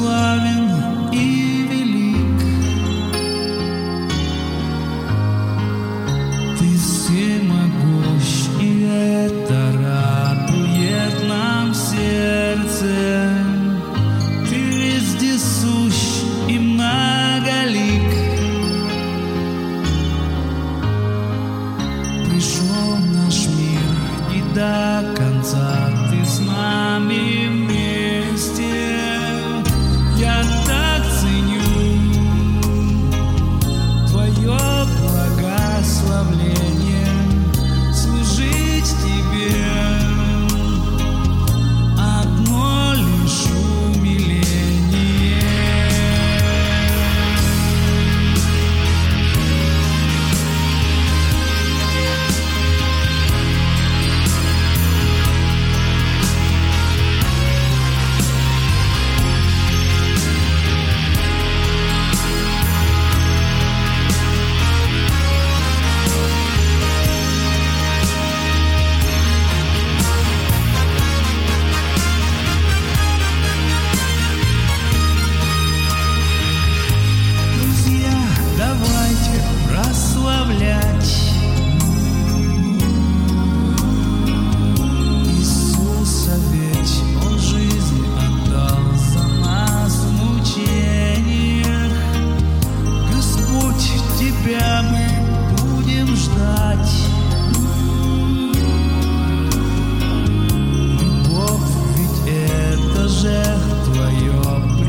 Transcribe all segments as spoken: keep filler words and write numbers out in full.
славен и велик. Ты всемогущ, и это радует нам сердце. Ты вездесущ и многолик. Пришел наш мир, и до конца ты с нами вместе. Я так ценю твое благословление, служить тебе одно лишь умиление. Друзья, давайте прославлять Иисуса, ведь Он жизнь отдал за нас в мучениях. Господь, Тебя мы будем ждать. Любовь, ведь это же Твое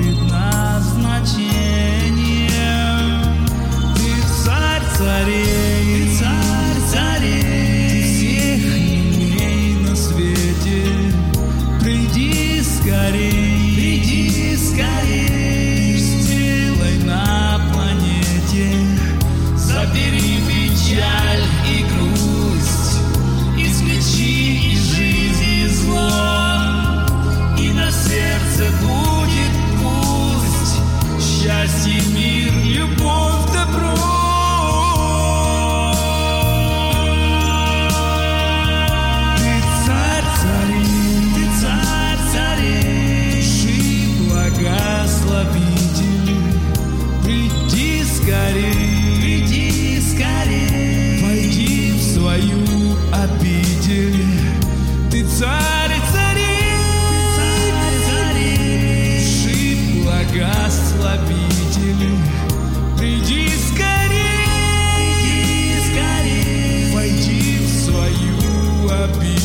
предназначение. Ты царь царей, ты царь царей, ты всех имей на свете. Приди скорей, приди скорей, сделай на планете. Забери печаль и грусть, исключи из жизни зло, и на сердце будет пусть счастье, мир, любовь, добро. Ты царь царей, ты царь царей, души благословитель. Приди скорей, приди скорей, войди в свою обитель. Ты царь царей, царь царей, души благословитель. Приди скорей, приди скорей, войди в свою обитель.